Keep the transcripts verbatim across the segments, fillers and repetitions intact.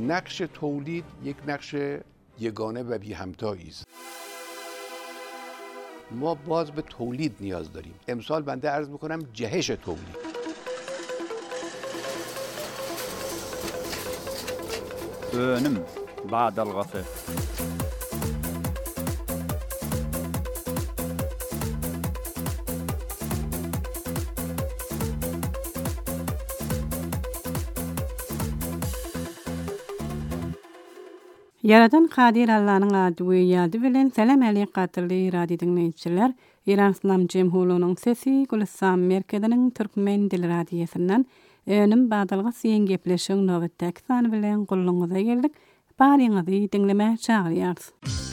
نقش تولید یک نقش یگانه و بی همتایی است. ما باز به تولید نیاز داریم. امسال بنده عرض میکنم جهش تولید. önüm badalgası. Yaradan Kadir Allah'ın adı ve yadı bilen selam aleykum qatirli radio dinleyiciler. İran İslam Cemhuriyeti'nin sesi Gülistan merkezinin Türkmen dil radyosundan önüm badalgası yengepleşen nöbetdäki sany bilen gulluňyza geldik. Baryňyzy dinlemä çagyrýarys.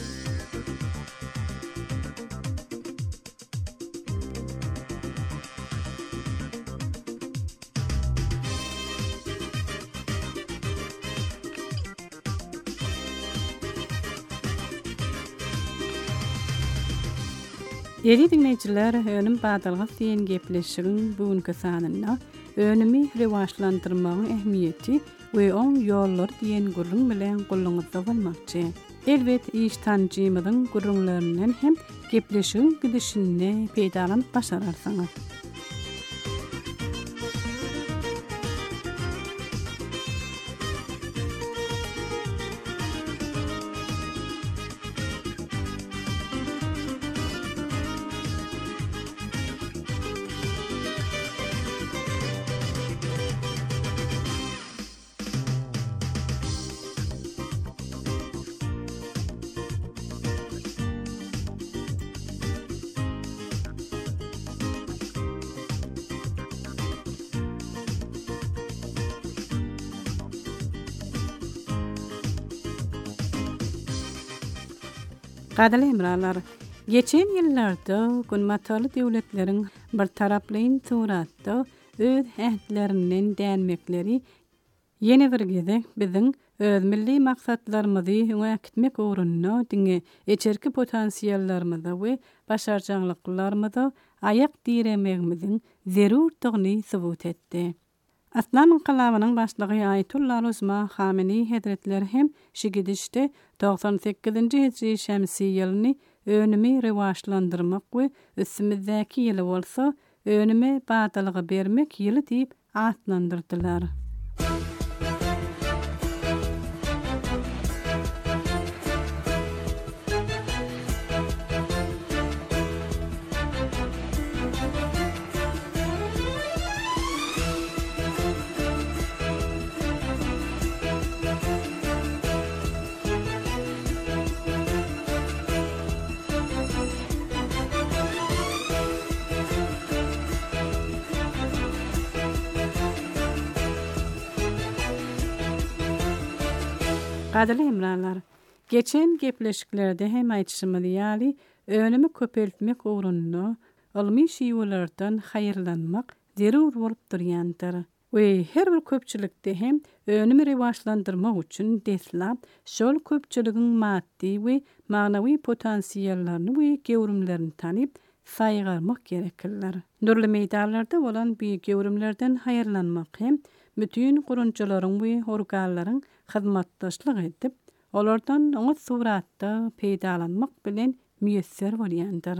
Ýeri dinleýijiler, önüm badalga diýen gepleşigiň bugünkü sanyna önümi rewaşlandyrmagyň ähmiýeti we oň ýollar diýen gurrun bilen gulluňyzda bolmakçy. Elbet iş tanjymydyň gurrunlarynyň hem gepleşigiň gidişini peýdalanyp başararsyňyz. Gadly emralar, geçen ýyllarda günmatarly döwletleriň bir taraplyň suratda öz ähdlerinden dänmekleri ýene bir gede biziň öz milli maksatlarymyzy öňe gitmek ugrunda diňe eçerki potensiallarymyza we başarjaglyklarymy ayak diremegimiziň zerurdygyny subut etdi. Aslan inqilabynyň başlygy Ayetullah Osman Hameni Hazretleri hem şu gidişde doksan sekizinji hicri şemsi ýylyny önümi rewaşlandyrmak we üstümizdäki ýyly bolsa önüme badalygy bermek ýyly diýip atlandyrdylar. Gadly emralar, geçen gepleşiklerde hem aýtşymy ýaly önümi köpeltmek ugrunda ilmi şiýwalardan haýyrlanmak zerur bolup durýandyr. We her bir köpçülikde hem önümi rewaşlandyrmak üçin deslap şol köpçüligiň maddi we magnawy potensiallaryny we gewrimlerini tanyp saýgarmak gerekler. Nurly meýdanlarda bolan büýük gewrimlerden haýyrlanmak hem bütün gurunçylaryň we organlaryň hyzmatdaşlyk edip, olardan oňa suratda peýdalanmak bilen müýesser bolýandyr.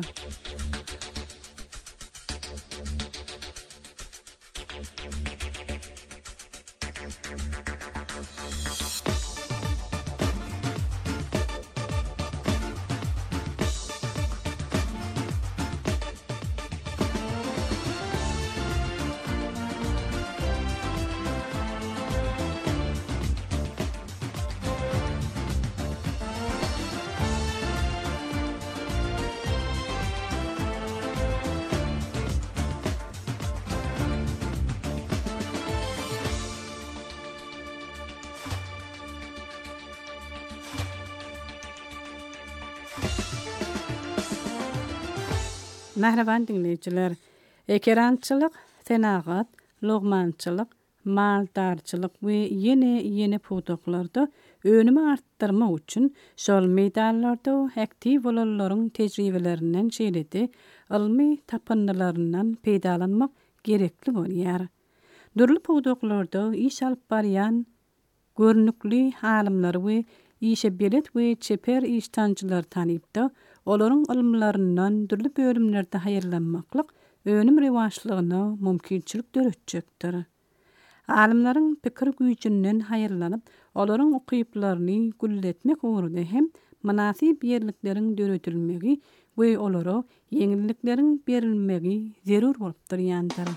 Mähreban dinleýijiler, ekerançylyk, senagat, logmançylyk, maldarçylyk we ýene ýene putuklarda önümi artdyrmak üçin şol meýdanlarda aktiv bolanlaryň tejribelerinden şeýledi, ilmi tapyndylaryndan peýdalanmak gerekli bolýar. Durly putuklarda iş alyp barýan görnükli alimler we işe bilet we çeper iştancılar tanypdy. Olaryň ilmlerinden dürli bölümlerde hayırlanmaklyk önüm rewaçlygyna mümkinçilik döretjekdir. Alimlerin pikir güýjünden hayırlanyp, olaryň okyplaryny gulletmek uğruda hem manasyp ýerlikleriň döretilmegi we olara ýeňillikleriň berilmegi zerur bolup durýandyr.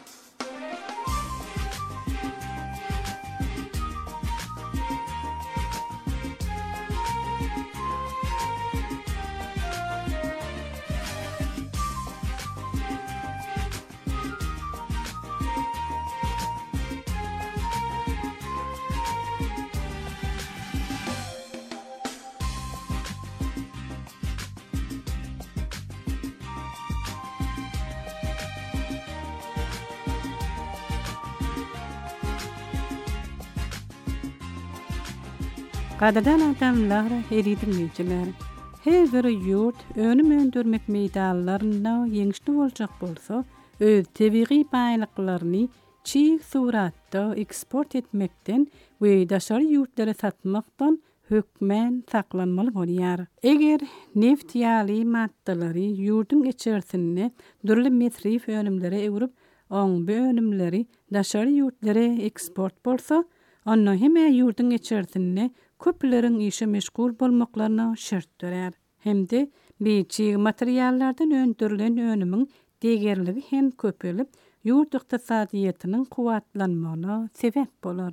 Gadadan adamlar, heridirmeyiciler. Her bir yurt önüm öndürmek meydallarına yeňişli boljak bolsa, öz tebiği baýlyklaryny çiğ suratda eksport etmekden we daşary ýurtlara satmakdan hökmen saklanmaly bolýar. Eger neft ýaly maddalary ýurtyň içerisine durly metrif önümlere ewrip, oň bu önümleri daşary ýurtlara eksport bolsa, onda heme ýurtyň içerisine köpleriň işe meşgul bolmaklaryna şert dörer. Hemde beçi materiallardan öndürilen önümün degerligi hem köpelip, ýurt ykdysadyýatynyň kuwatlanmagyna sebäp bolar.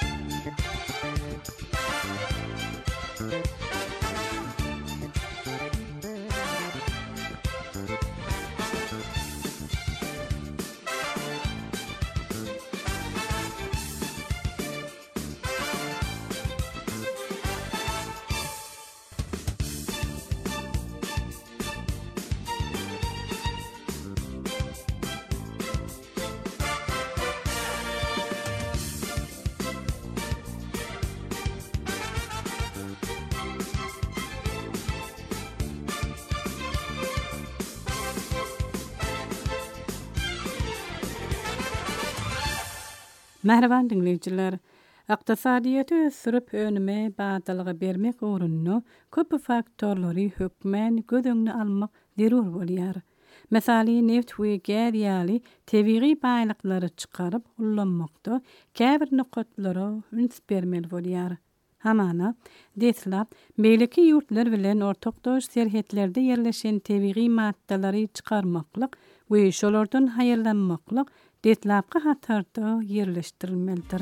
Merhaban dinleyijiler. Ykdysadyýaty ösürip önüme badalygy bermek uğrunna köp faktorlary hökmen göz öňüne almak zerur bolýar. Mesali neft we gaz ýaly tebiği baýlyklary çykaryp ullanmakda käbir nokatlara üns bermeli bolýar. Hamana, deslap, beýleki ýurtlar bilen ortakdaş serhetlerde ýerleşen tebiği maddalary çykarmaklyk we şolardan haýyrlanmaklyk detlapky hatarda yerleştirilmelidir.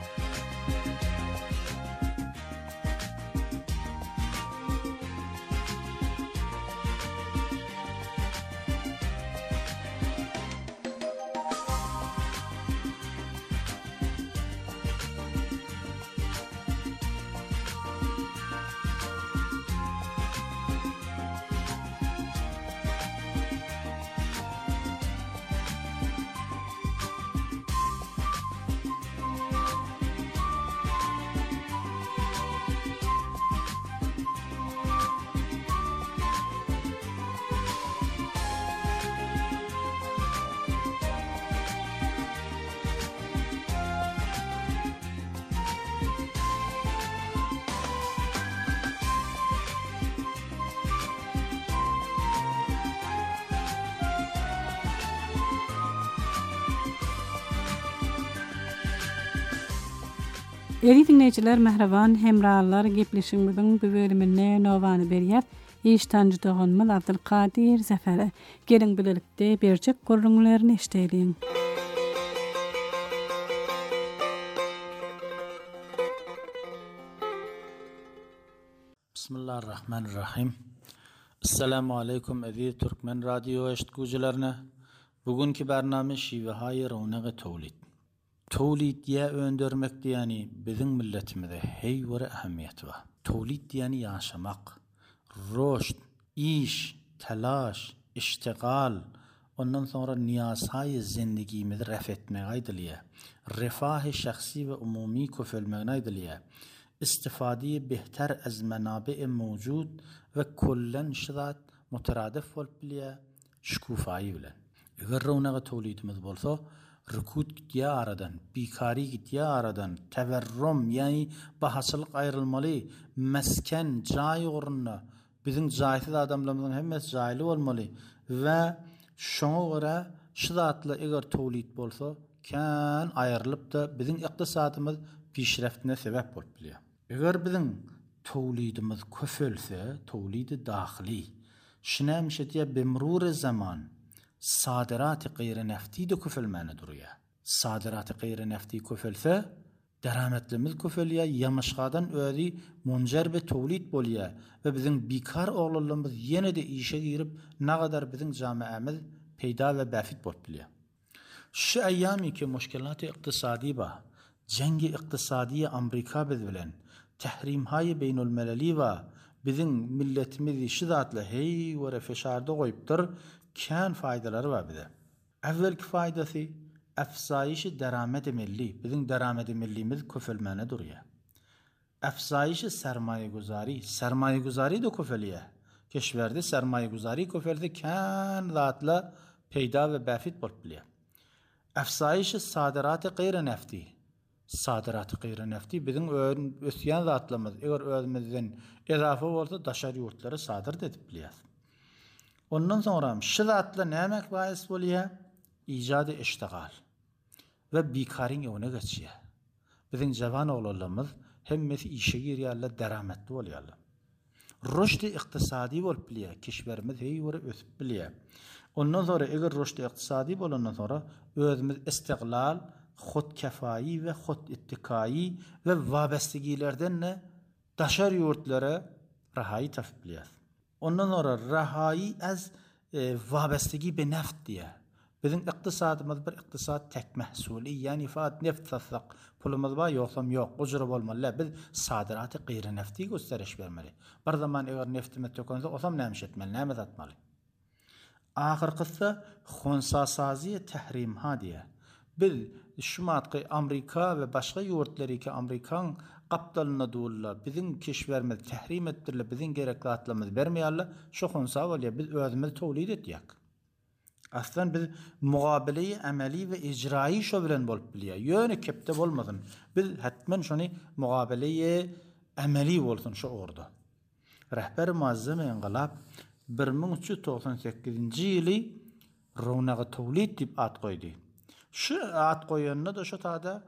Eri dinleyijiler merhaban, hemrallar gepleşigimiziň bu bölümine nowany berýär. Iştancı Doganmal Abdulkadir Zafere. Gelin bilelikde berjek gurrunlaryny eşdeýin. Bismillahirrahmanirrahim. Assalamu alaikum aziz Türkmen radyo eşitgüjilerine. Bugünkü barnamy şiwehaýy rownagy towlid. Towlid ýa öndürmek diýeni biziň milletimizde hey bir ähmiýeti bar. Towlid diýeni ýaşamak, roşd, iş, talaş, iştigal, ondan sonra niýasaý zindegimizi ref etmek aýdylýar. Refah-ı şahsi we umumy köpelmegine aýdylýar. İstifadeye behter az menabe mevcut ve kullen şirat mutaradif bolup bilýär şkufaýy bilen. Eger rownagy towlidimiz bolsa, rükut gittiye aradan, bikari gittiye aradan, teverrum yani bahasılık ayrılmalı, mesken, cay uğruna, bizim cahil adamlarımızın hemmesi cahili olmalı ve şuna göre şidatlı eğer tevlid bolsa, kan ayrılıp da bizim iktisadımız pişreftine sebep bolup bilýär. Eger bizim tevlidimiz köfelse, tevlidi dahili, şinämişe diye bimrur zaman sadirat-ı gayri nefti de köfelmeni durýar. Sadirat-ı gayri nefti köfelse, derametlimiz köfelýär, yamışgadan özi munjer be tevlid bolýar ve bizim bikar oğlulymyz ýene de işe girip nagadar bizim jamiamiz peýda ve bafit bolup bilýär. Şu ayyami ki müşkilat-ı iktisadi ba, cengi iktisadiye Amerika biz bilen, tahrimhayi beynul melali ve bizim milletimizi şidatla hey ve feşarda koyuptur, kan faydaları var bize. Evvelki faydası, efsayişi deramet-i milli, bizim deramet-i millimiz köfelmene durýar. Efsayişi sermaye guzari, sermaye guzari de köfelýär. Keşverde sermaye guzari köfelde kan zatla peýda ve bafit bolup bilýär. Efsayişi sadirat-ı gayri nefti, sadirat-ı gayri nefti bizim ösýän zatlarymyz, eger özümizden ezafa bolsa daşar ýurtlary sadir edip bilýär. Ondan sonra şu zatla nämek baýys bolýar? İjady iştigal ve bikaryň öňüne geçýär. Bizim jawan oglanlarymyz hemmesi işe girýärler, derametli bolýarlar. Rüşdi iktisadi bolup bilýär, keşwerimiz heýwere ösüp bilýär. Ondan sonra eger rüşdi iktisadi bolandan sonra özümüz istiqlal, hudkefayi ve hud ittikai ve wabestegilerden ne daşar ýurtlara rahayi tapyp bilýär. Ondan sonra rahayi az e, wabestegi be neft diye. Bizim iktisadımız bir iktisad tek mehsuli, yani faat neft satsak pulumuz var yoksam yok, ucura bolmalı. Biz sadirat-ı gayri nefti gösteriş vermeli. Bir zaman eğer neftimiz tökönse osam nämiş etmeli, näme atmalı. Ahirkısı khonsasaziye tahrimha diye. Biz şumatqı Amerika ve başka yurtları ki Amerikan kaptalına doğulla bizim keşverimiz tahrim ettirle bizim gerekli atlamız vermeyarlar. Şu khonsa bolýar, biz özümüz tevlid etdik. Aslan biz muqabeleyi ameli ve icraî şo bilen bolup bilýär. Ýöne kepde bolmasyn. Biz hatmen şonu muqabeleyi ameli bolsun şu orada. Rehber muazzam inqilab bir ming üç yüz doksan sekizinji ýyly Rownagy tevlid dip at goýdy. Şu at goýanyna da şu taada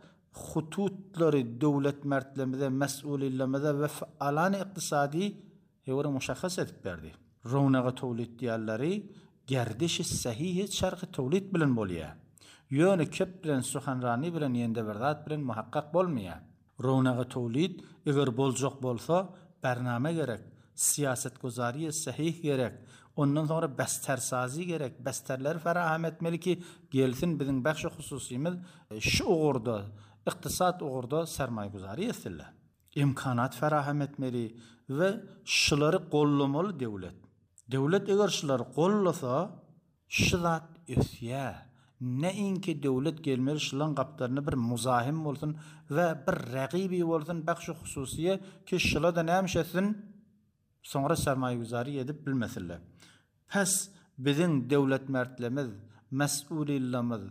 hututlary dowlet mertlemede, mesulillemede ve faalan iktisadi hewre muşahhas edip berdi. Rownagy tevlid diýerleri gerdiş sahih şerh tevlid bilen bolýar. Ýöne kep bilen suhanrani bilen ýende berdat bilen muhakkak bolmaýar. Rownagy tevlid eger boljak bolsa barname gerek, siyaset guzariye sahih gerek, ondan sonra bestersazi gerek, besterler ferahem etmeli ki gelsin bizim bahşi hususimiz şu uğurda, iktisat uğurda sermaye guzari etsinler. İmkanat ferahem etmeli ve şuları kollamalı devlet. Devlet eger şuları kollasa, şulat ösýär. Ne inki devlet gelmeli şulan kaptarını bir muzahim olsun ve bir raqibi olsun bahşi hususiye ki şula da nämiş etsin, sonra sermaye guzari edip bilmesinler. Pes bizim devlet mertlemiz, mesulillemiz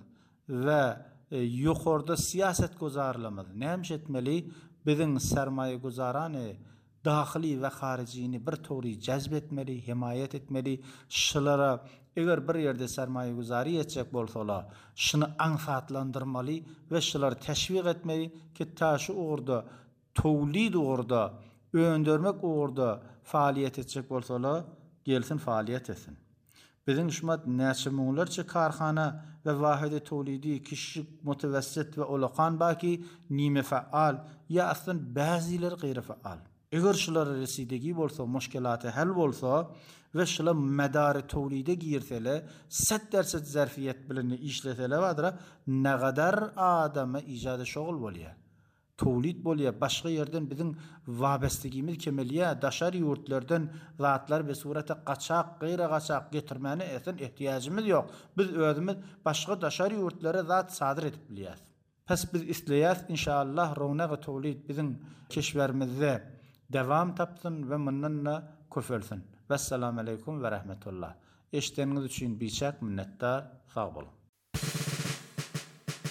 ve e, yukarıda siyaset guzarlamız nämiş etmeli? Bizim sermaye guzaranı dahili ve haricini bir tori cezbetmeli, himayet etmeli. Şulara eğer bir yerde sermaye guzari edecek bolsalar, şunu anfatlandırmalı ve şuları teşvik etmeli ki taşı uğurda, tevlid uğurda, öndürmek uğurda faaliyet edecek bolsalar, gelsin faaliyet etsin. Bizim şumat näçe karhana ve vahide tevlidi kişi mutevessit ve olakan baki nime faal ya aslında bazıları gayri faal. Eger şulara residegi bolsa, müşkilatı hal bolsa ve şular medarı tevlide girsele, set derset zarfiyet bilen işletele vadra ne kadar adama icada şogul bolýar. Tevlid bolýar, başga yerden bizim wabestegimiz kemelýär, daşar ýurtlardan zatlar be surata gaçak, gayri gaçak getirmeni esen ihtiýajymyz ýok. Biz özümiz başga daşar ýurtlara zat sadir edip bilýäs. Pes biz isleýäs inşallah Rownagy tevlid bizim keşwerimizde devam tapsın ve mundanna köfelsin. Vesselamu aleykum ve rahmetullah. Eşitdiňiz üçin biçak minnetdar, sag bolun.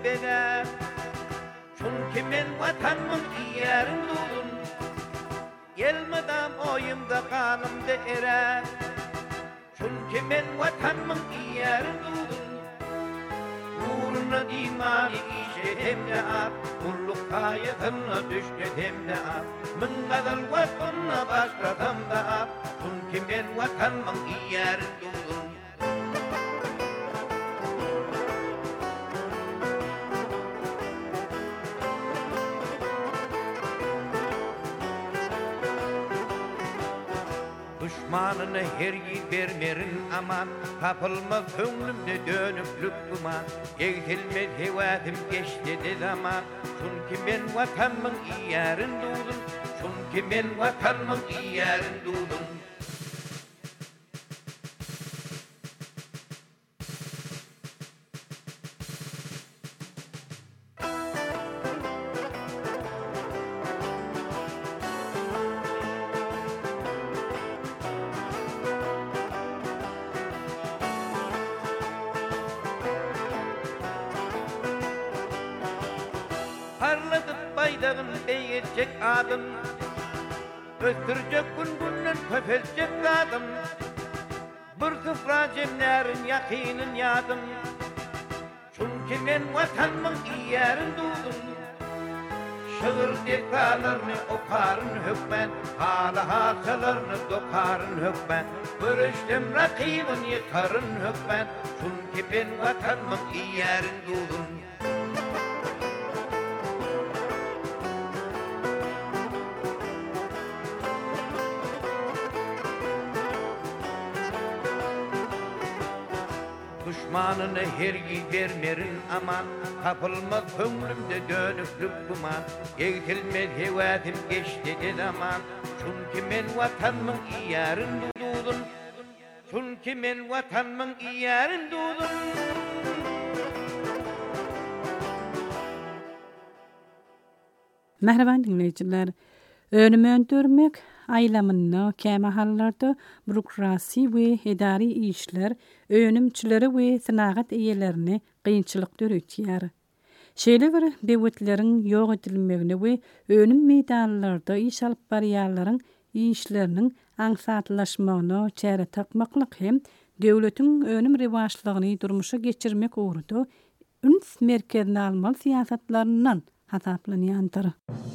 beder. Çünkü men vatanımın yerin dudun, gelmeden oyumda kanımda erer. Çünkü men vatanımın yerin dudun, uğruna imani işe hem de at, kulluk kayıtına düştü hem de at. Min kadar vatanına başladım da at, çünkü men vatanımın yerin dudun. Düşmanını her yiğit vermerin aman, kapılmaz könglimde dönüklük duman. Eğitilmez hevatim geçti de zaman, çünkü ben vatanımın yerin dudum, çünkü ben vatanımın yerin dudum. Parlatıp baydağın değecek adım, östürecek gün günden köfelecek adım. Bir sıfra cemlerin yakinin yadım, çünkü ben vatanımın yerin dudum. Şığır dekalarını okarın hükmen, hala hasalarını dokarın hükmen. Görüştüm rakibin yıkarın hükmen, çünkü ben vatanımın yerin dudum. Düşmanını her yiğit vermerin aman, kapılmaz könglimde dönüklük duman. Eğitilmez hevatim geçti de zaman, çünkü men vatanımın yerin dudum, çünkü men vatanımın yerin dudum. Merhaban dinleyiciler. Önümü öndürmek aylamını käme hallarda bürokrasi we idari işler önümçileri we sınagat eýelerini kynçylyk döretýär. Şeýle bir dewletlerin ýok edilmegini we önüm meýdanlarda iş alyp barýarlaryň işleriniň aňsatlaşmagyna çäre takmaklyk hem döwletiň önüm rewaçlygyny durmuşa geçirmek uğruda üns merkezine almaly siýasatlaryndan hasaplanýandyr.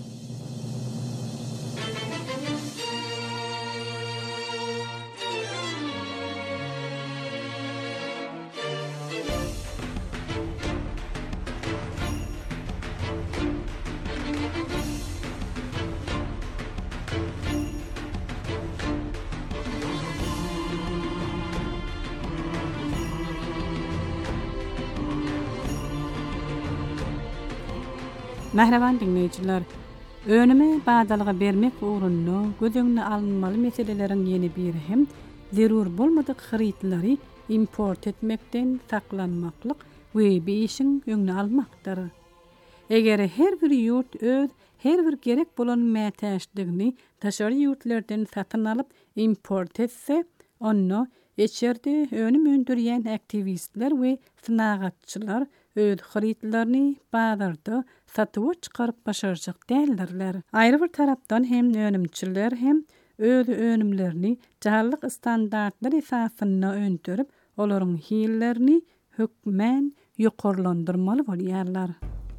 Merhaban dinleyiciler. Önüme badalyga bermek uğrunda gözüňne alınmaly meselelerin ýeni biri hem zerur bolmadyk hyrytlary import etmekden saklanmaklyk we bir işiň öňüne almakdyr. Eger her bir ýurt öz her bir gerek bolan mätäçligini taşary ýurtlardan satyn alyp import etse, onu eçerde önüm öndürýän aktivistler we synagatçylar öz hyrytlaryny bazarda satyp çykaryp başarjak däldirler. Aýry bir tarapdan hem önümçiler hem öz önümlerini jahallyk standartlar esasyna öndürip, olaryň hillerini hökmen ýokarlandyrmaly bolýarlar.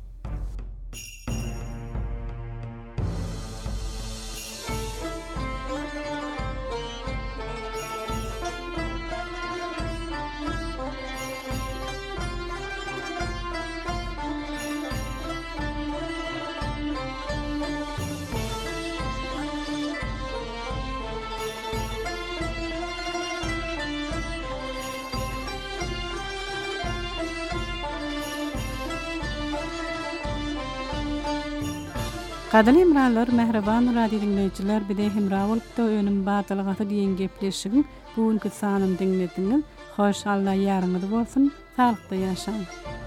Gadany emralar, mehriban radio dinleyijiler, bide hemra bolupda önüm badalygaty diýen gepleşigiň bugünkü sanyny dinlediňiz. Hoş, Allah ýarňyzy bolsun, salykda ýaşaň.